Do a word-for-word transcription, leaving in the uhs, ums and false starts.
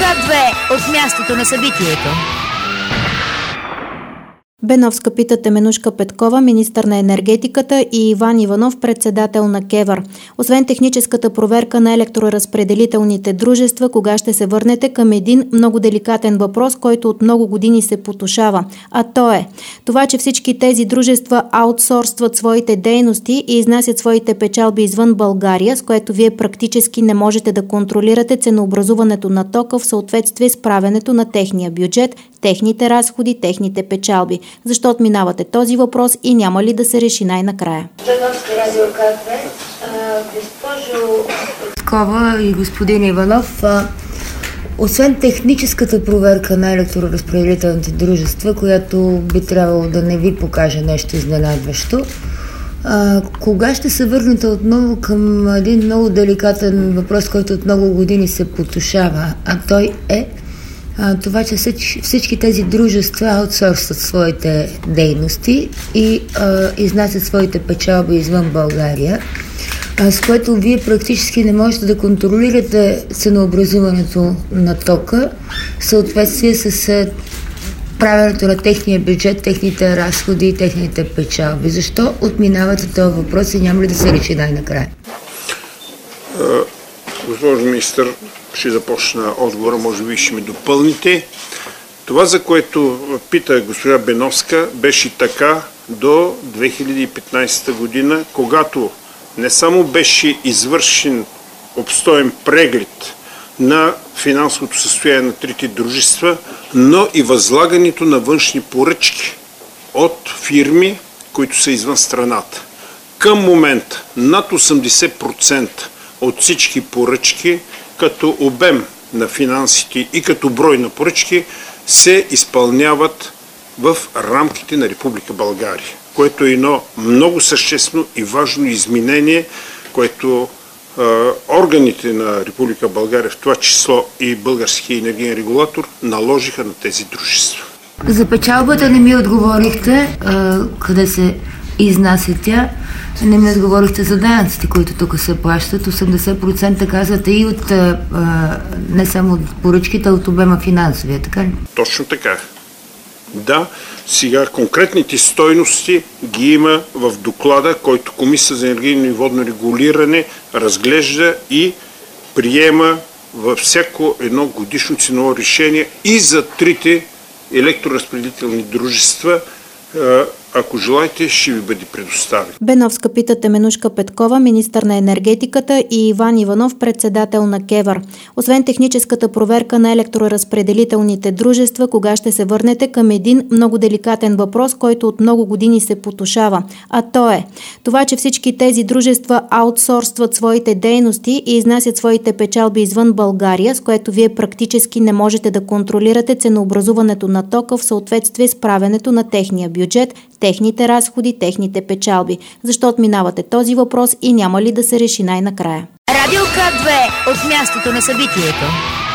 две от мястото на събитието. Беновска пита Теменужка Петкова, министър на енергетиката, и Иван Иванов, председател на КЕВР. Освен техническата проверка на електроразпределителните дружества, кога ще се върнете към един много деликатен въпрос, който от много години се потушава. А то е това, че всички тези дружества аутсорстват своите дейности и изнасят своите печалби извън България, с което вие практически не можете да контролирате ценообразуването на тока в съответствие с правенето на техния бюджет, техните разходи, техните печалби. Защо отминавате този въпрос и няма ли да се реши най-накрая? Беновска радио КТВ. Госпожо Петкова и господин Иванов, а, освен техническата проверка на електроразпределителните дружества, която би трябвало да не ви покаже нещо изненадващо, а, кога ще се върнете отново към един много деликатен въпрос, който от много години се потушава, а той е това, че всички, всички тези дружества аутсорсват своите дейности и а, изнасят своите печалби извън България, а, с което вие практически не можете да контролирате ценообразуването на тока в съответствие с правенето на техния бюджет, техните разходи и техните печалби. Защо отминавате този въпрос и няма ли да се реши най-накрая? Госпожо министър, ще започна отговора, може би ще ми допълните. Това, за което пита госпожа Беновска, беше така до две хиляди и петнадесета година, когато не само беше извършен обстоен преглед на финансовото състояние на трите дружества, но и възлагането на външни поръчки от фирми, които са извън страната. Към момента над осемдесет процента от всички поръчки, като обем на финансите и като брой на поръчки, се изпълняват в рамките на Република България, което е едно много съществено и важно изменение, което е, органите на Република България, в това число и българския енергиен регулатор, наложиха на тези дружества. За печалбата не ми отговорихте, е, къде се изнася тя. Не ми отговорихте за данъците, които тук се плащат. осемдесет процента казвате и от а, не само от поръчките, а от обема финансовия, така ли? Точно така. Да, сега конкретните стойности ги има в доклада, който Комисията за енергийно и водно регулиране разглежда и приема във всяко едно годишно ценово решение и за трите електроразпределителни дружества. Ако желаете, ще ви бъде предоставен. Беновска пита Теменужка Петкова, министър на енергетиката, и Иван Иванов, председател на КЕВР. Освен техническата проверка на електроразпределителните дружества, кога ще се върнете към един много деликатен въпрос, който от много години се потушава. А то е това, че всички тези дружества аутсорстват своите дейности и изнасят своите печалби извън България, с което вие практически не можете да контролирате ценообразуването на тока в съответствие с правенето на техния бюджет, техните разходи, техните печалби. Защо отминавате този въпрос и няма ли да се реши най-накрая? Радио К две от мястото на събитието.